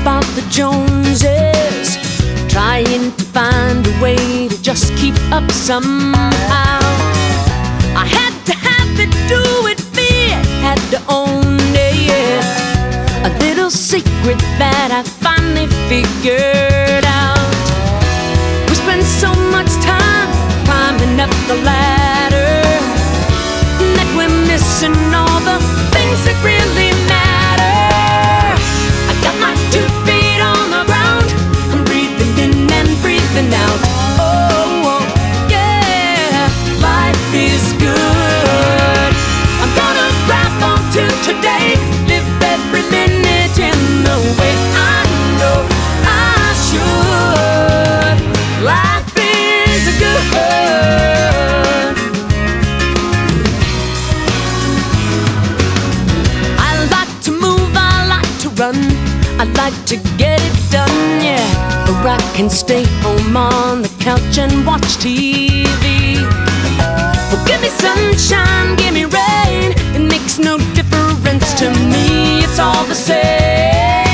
about the Joneses, trying to find a way to just keep up somehow. I had to have it, do it, be it, had to own it, yeah. A little secret that I finally figured out. We spend so much time climbing up the ladder that we're missing all the things that really matter. I got my 2 feet on the ground, I'm breathing in and breathing out. Oh, yeah, life is good. I'm gonna grab onto today, live every minute in the way I know I should. Life is good. I like to move, I like to run, I like to get it done, yeah. Or I can stay home on the couch and watch TV. Well, give me sunshine, give me rain, it makes no difference to me, it's all the same.